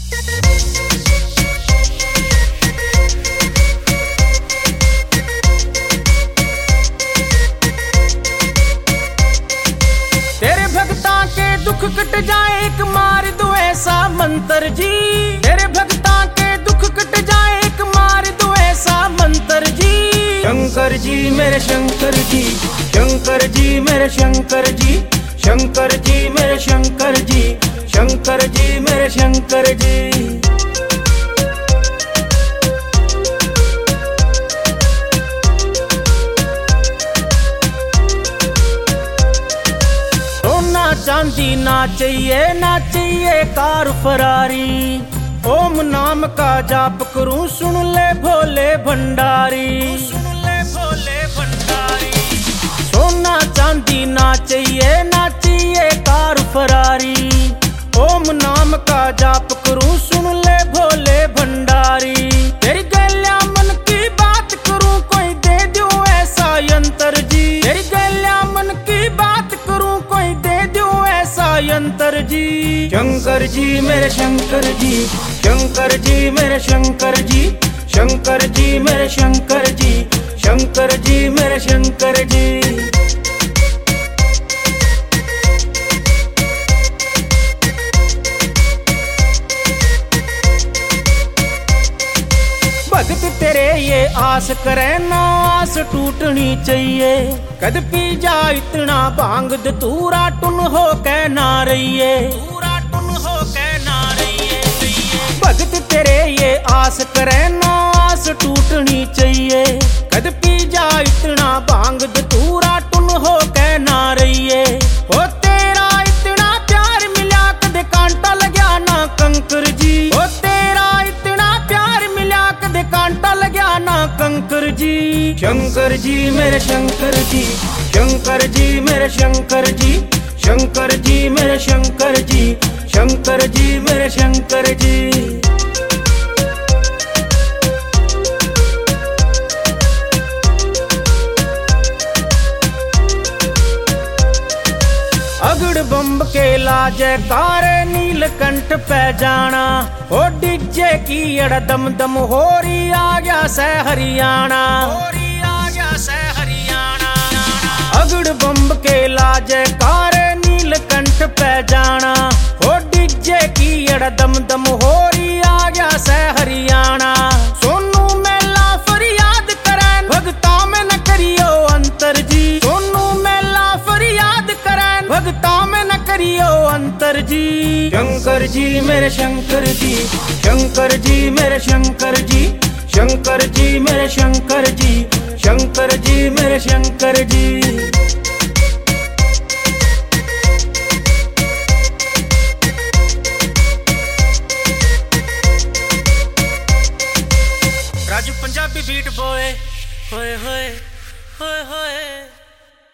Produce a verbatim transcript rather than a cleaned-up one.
तेरे भक्ता के दुख कट जाए एक मार दो ऐसा मंत्र जी। तेरे भक्ता के दुख कट जाए एक मार दो ऐसा मंत्र जी। शंकर जी मेरे शंकर जी, शंकर जी मेरे शंकर जी, शंकर जी मेरे शंकर जी, शंकर जी मेरे शंकर जी। चांदी ना चाहिए ना चाहिए कार फरारी, ओम नाम का जाप करूं सुन ले भोले भंडारी, सुन ले भोले भंडारी। सोना चांदी ना चाहिए ना चाहिए कार फरारी, ओम नाम का जाप करूं सुन ले भोले भंडारी। तेरी गल्या मन की बात करूं कोई दे दो ऐसा यंत्र जी। तेरी गल्या मन की बात करूं कोई दे दो ऐसा यंत्र जी। शंकर जी मेरे शंकर जी, शंकर जी मेरे शंकर जी, शंकर जी मेरे शंकर जी, शंकर जी मेरे शंकर जी। भगत तेरे ये आस करे ना आस टूटनी चाहिए। कद पी जा इतना भांग धतूरा टुन हो के ना रहिए, धतूरा टुन हो के ना रहिए। भगत तेरे ये आस करे ना आस टूटनी चाहिए। कद पी जा इतना भांग धतूरा टुन हो के ना रहिए। ओ तेरा इतना प्यार मिला कद कांटा लग्या ना कंकर जी। ओ तेरा इतना प्यार मिला कद कांटा लग्या ना कंकर जी। शंकर जी मेरे शंकर जी, शंकर जी मेरे शंकर जी, शंकर जी मेरे शंकर जी, शंकर जी मेरे शंकर जी। अगड़ बम्ब के लाजे कारे नीलकंठ पे जाना। ओ डीजे की अड़ दम दम हो रही आ गया से हरियाणा, हो रही आ गया से हरियाणा। अगड़ बम्ब के लाजे कारे नीलकंठ पे जाना। ओ डीजे की अड़ दम दम हो रही आ गया से हरियाणा। सोनू मेला फरियाद करे भगता में न करियो अंतर जी। सोनू मेला फरियाद करे भगता में न करियो अंतर जी। शंकर जी मेरे शंकर जी, शंकर जी मेरे शंकर जी, शंकर जी मेरे शंकर जी, शंकर जी मेरे शंकर जी। राजू पंजाबी बीट बॉय, होए होए होए होए।